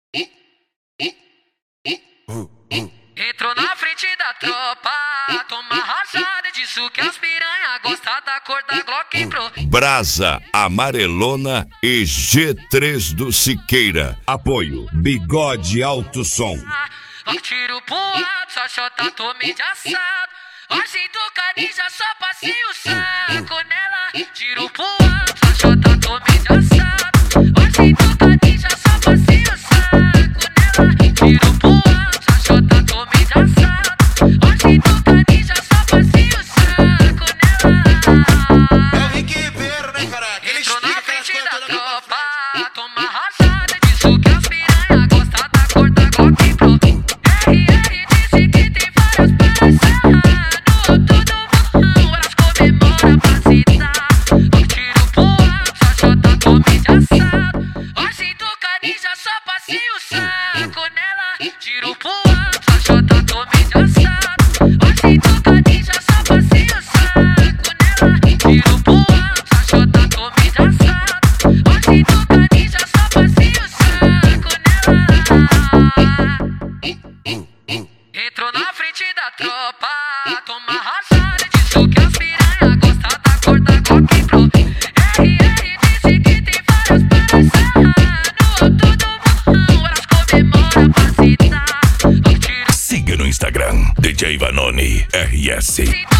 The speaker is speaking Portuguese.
Entrou na frente da tropa, toma rajada, disso que as piranha gosta da cor da Glock Pro. Brasa, Amarelona e G3 do Siqueira. Apoio Bigode Alto Som. Tiro pro alto, só chota, tomei de assado. Hoje tocadinha, só passei o saco nela. Tiro pro alto, só chota, tomei de assado. Hoje tocadinha, só passei o saco nela. Tiro pro alto, só chota, tomei de assado. Hoje tocadinha, só passei o saco nela. É o Rick Ribeiro, né, cara? Entrou na frente da tropa, toma rajada, disso que as piranha gosta da cor da Glock Pro. RR disse que tem várias peças no alto do morrão, elas comemoram pra citar. Tiro pro alto, só chota, tomei de assado. Hoje tocadinha, só passei o saco nela. Tiro pro alto, só chota, tomei de assado. Hoje tocadinha, só passei o saco nela. Tiro pro alto, só chota, tomei de assado. Hoje tocadinha, só passei o saco nela. Entrou na frente da tropa, toma rajada, disso que as piranha gosta da cor da Glock Pro. RR disse que tem várias peças no alto do morrão, elas comemoram pra citar. Siga no Instagram, DJ Vanoni RS.